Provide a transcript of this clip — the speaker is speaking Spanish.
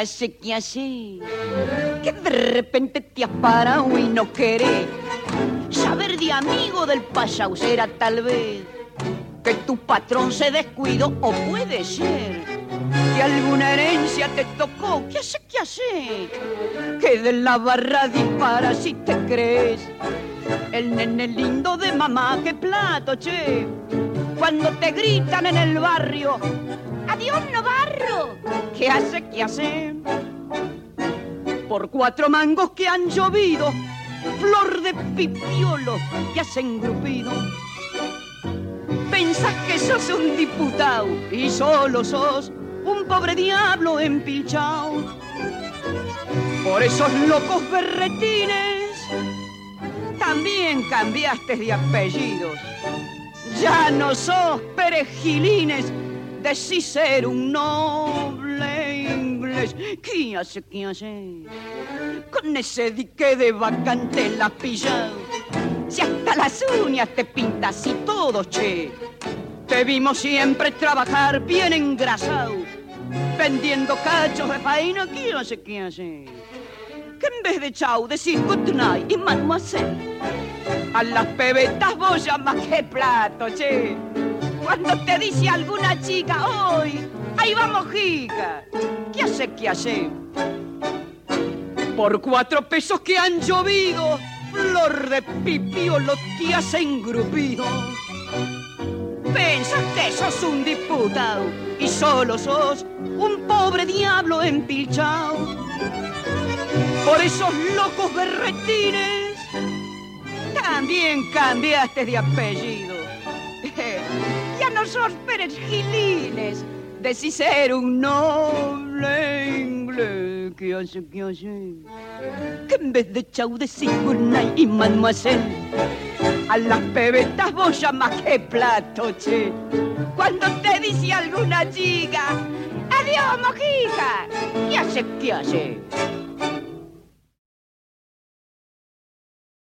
hace, qué hace? Que de repente te has parado y no querés saber de amigo del pasado. Será tal vez que tu patrón se descuidó, o puede ser que alguna herencia te tocó. ¿Qué hace, qué hace? Que de la barra dispara si te crees el nene lindo de mamá. ¡Qué plato, che! Cuando te gritan en el barrio, ¡adiós, Navarro! ¿Qué hace, qué hace? Por 4 mangos que han llovido, flor de pipiolo que has engrupido. Pensás que sos un diputado y solo sos un pobre diablo empilchao. Por esos locos berretines también cambiaste de apellidos. Ya no sos Perejilines, decís ser un noble inglés. ¿Qué hace, qué hace? Con ese dique de vacante la pillado. Si hasta las uñas te pintas y todo, che. Te vimos siempre trabajar bien engrasado, vendiendo cachos de faena. ¿Qué hace, qué hace? Que en vez de chau decís good night y mademoiselle. A las pebetas vos llamas que plato, che. Cuando te dice alguna chica, hoy, ahí vamos, jica. ¿Qué hace, qué hace? Por 4 pesos que han llovido, flor de pipiolo te has engrupido. Pensas que sos un diputado y solo sos un pobre diablo empilchao. Por esos locos berretines también cambiaste de apellido. Ya no sos Pérez Gilines, decís ser un noble inglés. ¿Qué hace, qué hace? Que en vez de chau decís good night y mademoiselle. A las pebetas vos llamás que plato, che. Cuando te dice alguna chica, adiós, mojija. ¿Qué hace, qué hace?